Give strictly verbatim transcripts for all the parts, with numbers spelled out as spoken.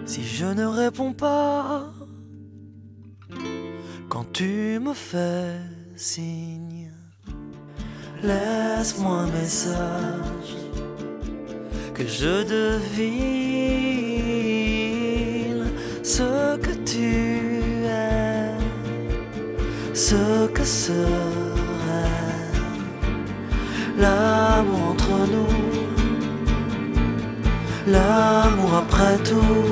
Si je ne réponds pas quand tu me fais signe, laisse-moi un message que je devine ce que tu es, ce que serait l'amour entre nous, l'amour après tout.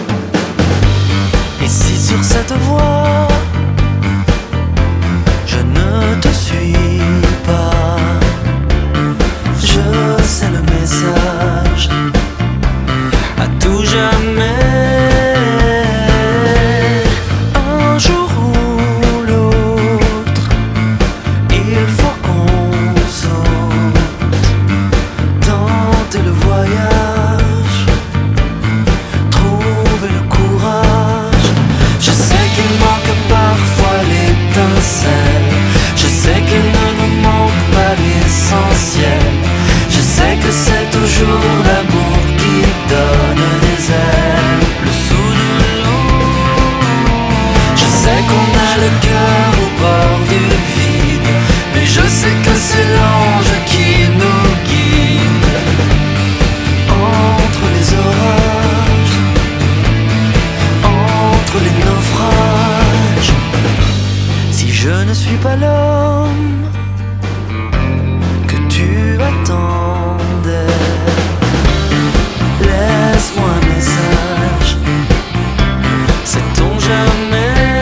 Et si sur cette voie je ne te suis pas, je sais le message à tout jamais. Un jour ou l'autre, il faut qu'on saute, tenter le voyage, trouver le courage. Je sais qu'il manque parfois l'étincelle, je sais qu'il ne nous manque pas l'essentiel. Je sais que c'est toujours l'amour qui donne des ailes, le soude de l'eau. Je sais qu'on a le cœur au bord du vide, mais je sais que c'est l'ange qui nous guide entre les orages, entre les naufrages. Si je ne suis pas l'homme que tu attendais, laisse-moi un message, sait-on jamais.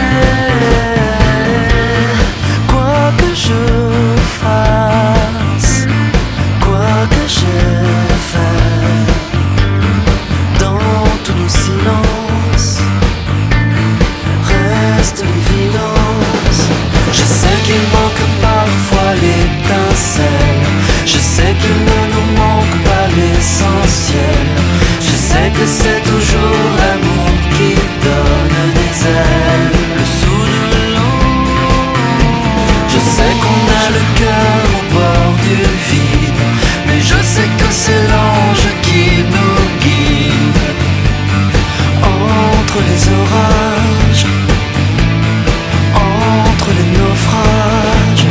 Quoi que je fasse, quoi que j'ai fait, dans tous nos silences reste l'évidence. Je sais qu'il manque parfois l'étincelle, je sais qu'il ne nous manque pas l'essentiel. Je sais que c'est toujours l'amour qui donne des ailes, le soude de l'eau. Je sais qu'on a le cœur au bord du vide, mais je sais que c'est l'ange qui nous guide entre les orages, entre les naufrages.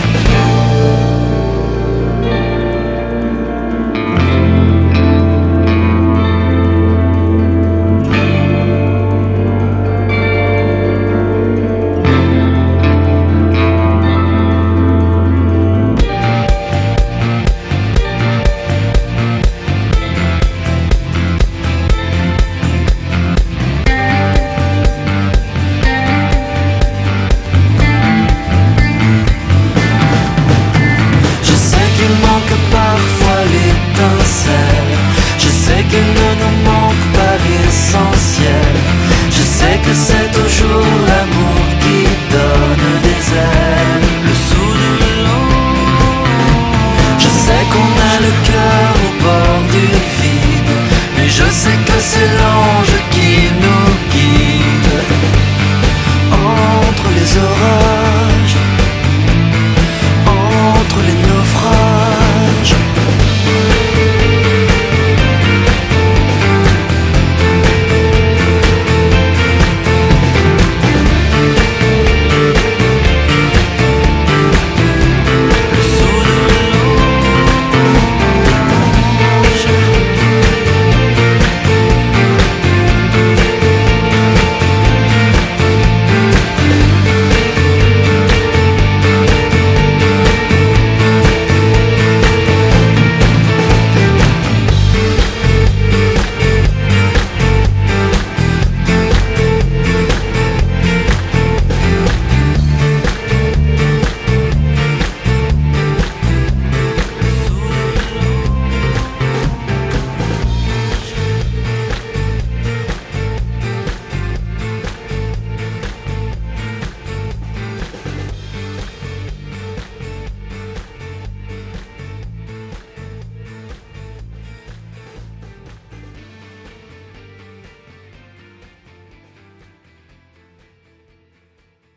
Parfois l'étincelle, je sais qu'il ne nous manque pas l'essentiel. Je sais que c'est toujours l'amour qui donne des ailes, le soude de l'eau. Je sais qu'on a le cœur au bord du vide, mais je sais que c'est l'ange